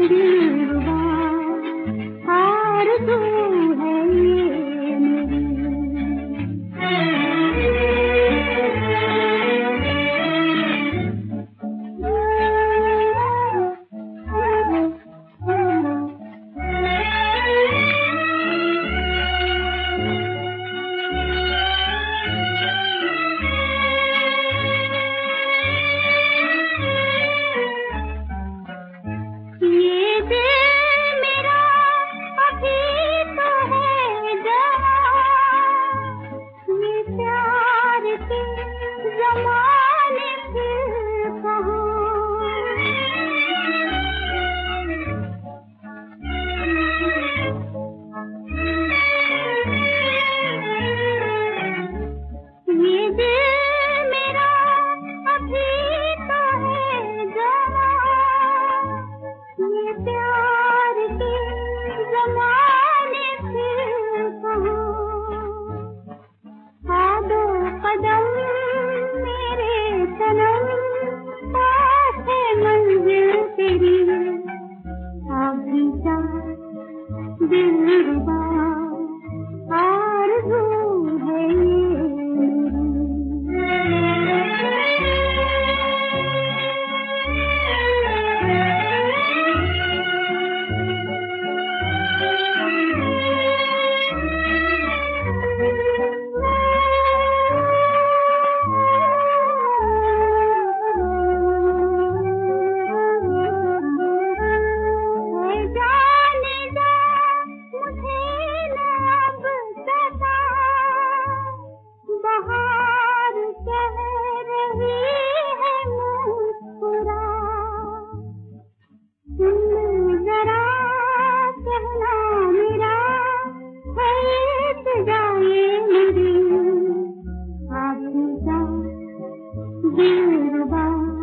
दिलरुबा आरज़ू है ये मेरी। ये दिल मेरा अभी तो है जवां, ये प्यार के ज़माने फिर कहाँ। ये दिल मेरा अभी तो है जवां, ये प्यार के ज़माने फिर कहाँ। आ दो कदम मेरे सनम, पास है मंजिल तेरी। आ भी जा दिलरुबा आरज़ू है ये जाने जा मुझे न अब सता, बहार कह रही है मुस्कुरा। सुन जरा कहना मेरा है इल्तिजा ये मेरी। आप जा दिलरुबा